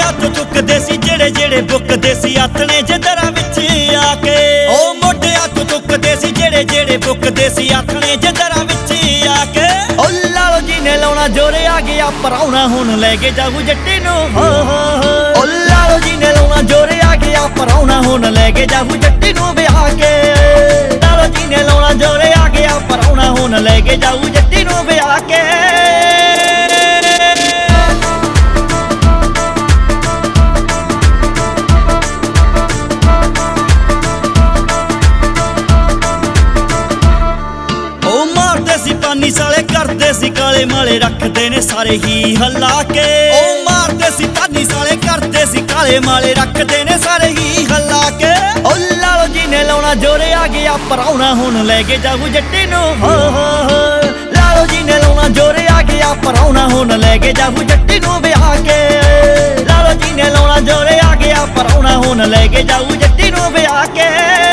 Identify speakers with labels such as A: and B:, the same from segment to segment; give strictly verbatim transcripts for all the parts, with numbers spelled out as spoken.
A: ਹੱਥ ਚੁੱਕਦੇ ਸੀ ਜਿਹੜੇ ਜਿਹੜੇ ਬੁੱਕਦੇ ਸੀ ਆਥਣੇ ਜਦਰਾਂ ਵਿੱਚ ਆ ਕੇ। ਉਹ ਮੋਢੇ ਹੱਥ ਚੁੱਕਦੇ ਸੀ ਜਿਹੜੇ ਜਿਹੜੇ ਬੁੱਕਦੇ ਸੀ ਆਥਣੇ ਜਦਰਾਂ ਵਿੱਚ ਆ ਕੇ। ਉਹ ਲਾਲੋ ਜੀ ਨੇ ਲਾਉਣਾ ਜੋਰੇ ਆ ਗਿਆ ਪਰਾਉਣਾ ਹੁਣ ਲੈ ਕੇ ਜਾਊ ਜੱਟੀ ਨੂੰ ਹੋ ਹੋ ਹੋ। ਉਹ ਲਾਲੋ ਜੀ ਨੇ ਲਾਉਣਾ ਜੋਰੇ ਆ ਗਿਆ ਪਰਾਉਣਾ ਹੁਣ ਲੈ ਕੇ ਜਾਊ ਜੱਟੀ ਨੂੰ ਵਿਆਹ ਕੇ। ਲਾਲੋ ਜੀ ਨੇ ਲਾਉਣਾ ਜੋਰੇ ਆ ਗਿਆ ਪਰਾਉਣਾ ਹੁਣ ਲੈ ਕੇ ਜਾਊ ਜੱਟੀ ਨੂੰ ਵਿਆਹ ਕੇ। ਪਾਨੀ ਸਾਲੇ ਕਰਦੇ ਸੀ ਕਾਲੇ ਮਾਲੇ ਰੱਖਦੇ ਨੇ ਸਾਰੇ ਹੀ ਹੱਲਾ ਕੇ। ਉਹ ਮਾਰਦੇ ਸੀ ਪਾਨੀ ਸਾਲੇ ਕਰਦੇ ਸੀ ਕਾਲੇ ਮਾਲੇ ਰੱਖਦੇ ਨੇ ਸਾਰੇ ਹੀ ਹੱਲਾ ਕੇ। ਉਹ ਲਾਲੋ ਜੀ ਨੇ ਲਾਉਣਾ ਜੋਰੇ ਆ ਗਿਆ ਪਰਾਉਣਾ ਹੁਣ ਲੈ ਕੇ ਜਾਊ ਜੱਟੀ ਨੂੰ ਹੋ ਹੋ ਹੋ। ਲਾਲੋ ਜੀ ਨੇ ਲਾਉਣਾ ਜੋਰੇ ਆ ਗਿਆ ਪਰਾਉਣਾ ਹੁਣ ਲੈ ਕੇ ਜਾਊ ਜੱਟੀ ਨੂੰ ਵਿਆਹ ਕੇ। ਲਾਲੋ ਜੀ ਨੇ ਲਾਉਣਾ ਜੋਰੇ ਆ ਗਿਆ ਪਰਾਉਣਾ ਹੁਣ ਲੈ ਕੇ ਜਾਊ ਜੱਟੀ ਨੂੰ ਵਿਆਹ ਕੇ।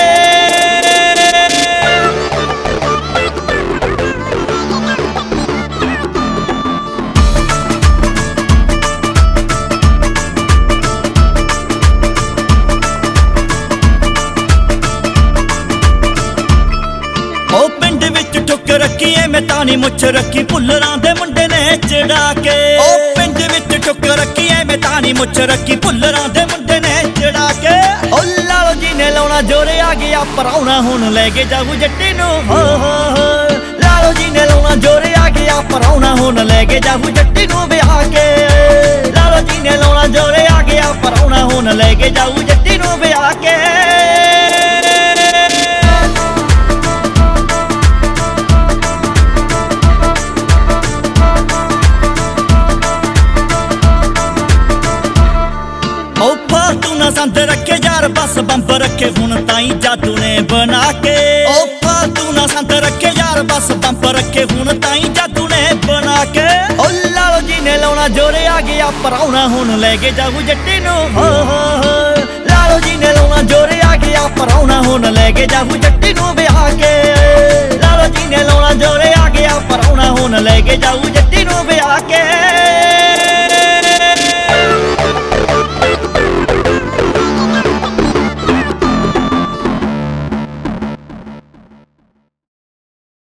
A: ਉਹ ਪਿੰਡ ਵਿੱਚ ਠੁੱਕ ਰੱਖੀ ਐ ਮੈਂ ਤਾਣੀ ਮੁੱਛ ਰੱਖੀ ਭੁੱਲਰਾਂ ਦੇ ਮੁੰਡੇ ਨੇ ਚੜਾ ਕੇ। ਉਹ ਪਿੰਡ ਵਿੱਚ ਠੁੱਕ ਰੱਖੀ ਐ ਮੈਂ ਤਾਣੀ ਮੁੱਛ ਰੱਖੀ ਭੁੱਲਰਾਂ ਦੇ ਮੁੰਡੇ ਨੇ ਚੜਾ ਕੇ। ਉਹ ਲਾਲੋ ਜੀ ਨੇ ਲਾਉਣਾ ਜੋਰੇ ਆ ਗਿਆ ਪਰਾਉਣਾ ਹੁਣ ਲੈ ਕੇ ਜਾਊ ਜੱਟੀ ਨੂੰ ਹੋ ਹੋ ਹੋ। ਲਾਲੋ ਜੀ ਨੇ ਲਾਉਣਾ ਜੋਰੇ ਆ ਗਿਆ ਪਰਾਉਣਾ ਹੁਣ ਲੈ ਕੇ ਜਾਊ ਜੱਟੀ ਨੂੰ ਵਿਆਹ ਕੇ। ਲਾਲੋ ਜੀ ਨੇ ਲਾਉਣਾ ਜੋਰੇ ਆ ਗਿਆ ਪਰਾਉਣਾ ਹੁਣ ਲੈ ਕੇ ਜਾਊ ਜੱਟੀ ਨੂੰ ਵਿਆਹ ਕੇ। ਤੂੰ ਨਾ ਸੰਦ ਰੱਖੇ ਯਾਰ ਬਸ ਬੰਬ ਰੱਖੇ ਹੁਣ ਤਾਈ ਜਾਦੂ ਨੇ ਬਣਾ ਕੇ। ਉਹ ਫਾਲਤੂ ਨਾ ਸੰਦ ਰੱਖੇ ਯਾਰ ਬਸ ਬੰਬ ਰੱਖੇ ਹੁਣ ਤਾਈ ਜਾਦੂ ਨੇ ਬਣਾ ਕੇ। ਉਹ ਲਾਲੋ ਜੀ ਨੇ ਲਾਉਣਾ ਜੋਰੇ ਆ ਗਿਆ ਪਰਾਉਣਾ ਹੁਣ ਲੈ ਕੇ ਜਾਊ ਜੱਟੀ ਨੂੰ ਹੋ ਹੋ ਹੋ। ਲਾਲੋ ਜੀ ਨੇ ਲਾਉਣਾ ਜੋਰੇ ਆ ਗਿਆ ਪਰਾਉਣਾ ਹੁਣ ਲੈ ਕੇ ਜਾਊ ਜੱਟੀ ਨੂੰ ਵਿਆਹ ਕੇ। ਲਾਲੋ ਜੀ ਨੇ ਲਾਉਣਾ ਜੋਰੇ ਆ ਗਿਆ ਪਰਾਉਣਾ ਹੁਣ ਲੈ ਕੇ ਜਾਊ ਜੱਟੀ ਨੂੰ ਵਿਆਹ ਕੇ।